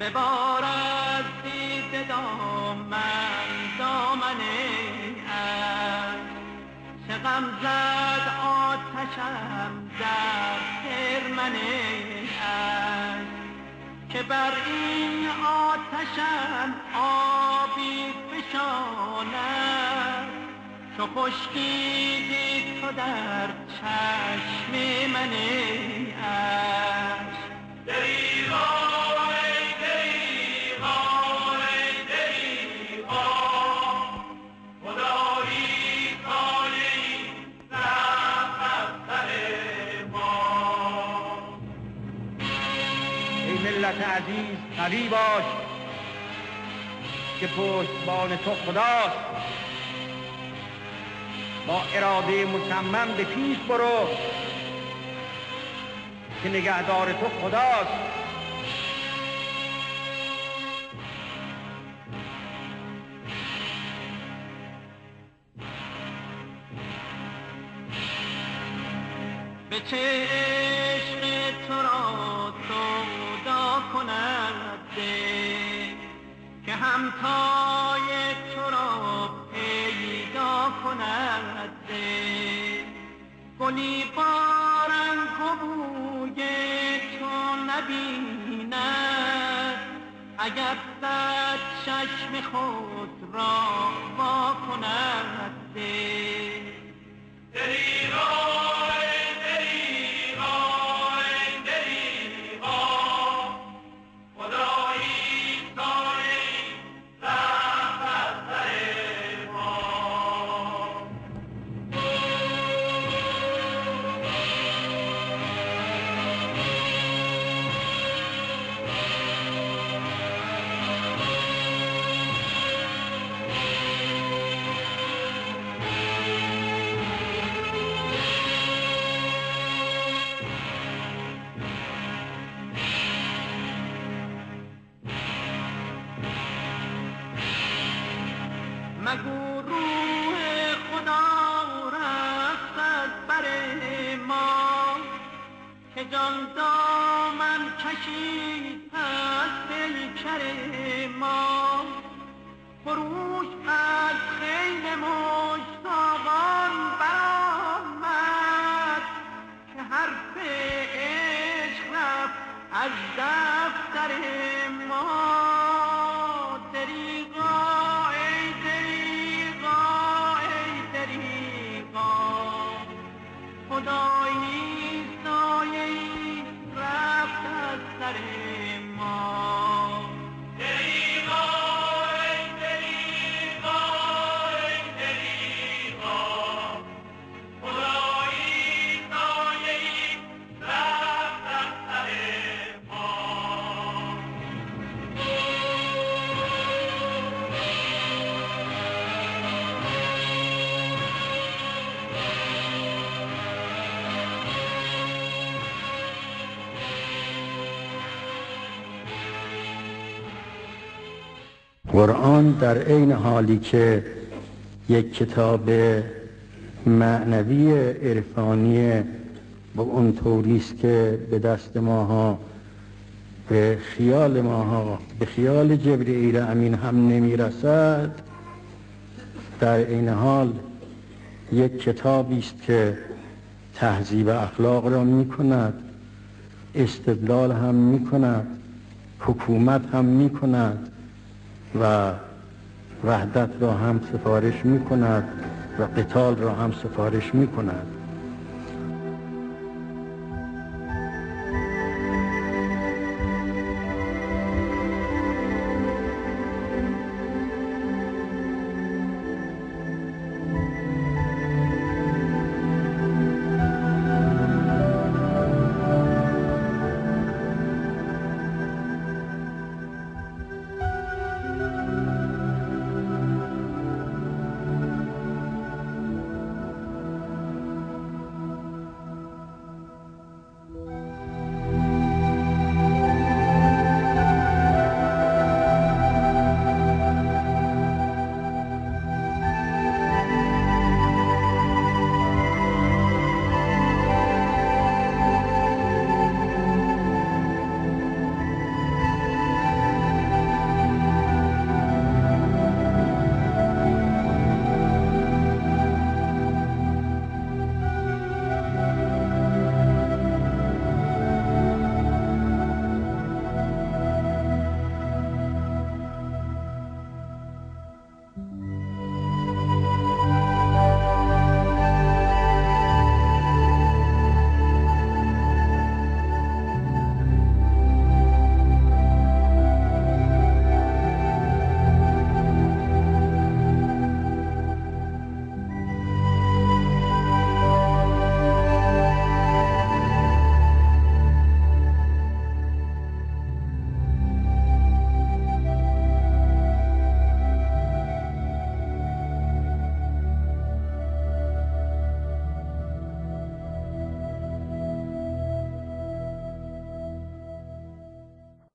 ببار از دیده دامن عشق، چه غم زد آتشم در خرمن عشق، که بر این آتشم آبی فشاند، چو خشکی دید تو در چشم من عشق. دریغا ای دریغا ای دریغا، خدایی سایه‌ای رفت از سر ما. ای ملت عزیز قوی باش که پشتبان تو خداست، با اراده مصمم به پیش برو که نگهدار تو خداست. به چه عشق تو را سودا کند دل، که همتای تو را پیدا کند دل. گلی با رنگ و بوی تو نبیند، اگر صد چشم خود را وا کند دل. دریغا ای دریغا ای دریغا، خدایی سایه‌ای رفت از سر ما. مگو روح خدا رفت از بر ما، که جان دامن کشید از پیکر ما. خروش از خیل مشتاقان برآمد، که حرف عشق رفت از دفتر ما. دریغا ای دریغا ای دریغا، خدایی سایه‌ای رفت از سر ما. دریغا ای دریغا ای دریغا، خدایی سایه‌ای رفت از سر ما. قرآن در عین حالی که یک کتاب معنوی عرفانی با اون طوریست که به دست ماها، به خیال ماها، به خیال جبرئیل امین هم نمیرسد، در این حال یک کتابی است که تهذیب اخلاق را میکند، استدلال هم میکند، حکومت هم میکند و وحدت را هم سفارش میکند و قتال را هم سفارش میکند.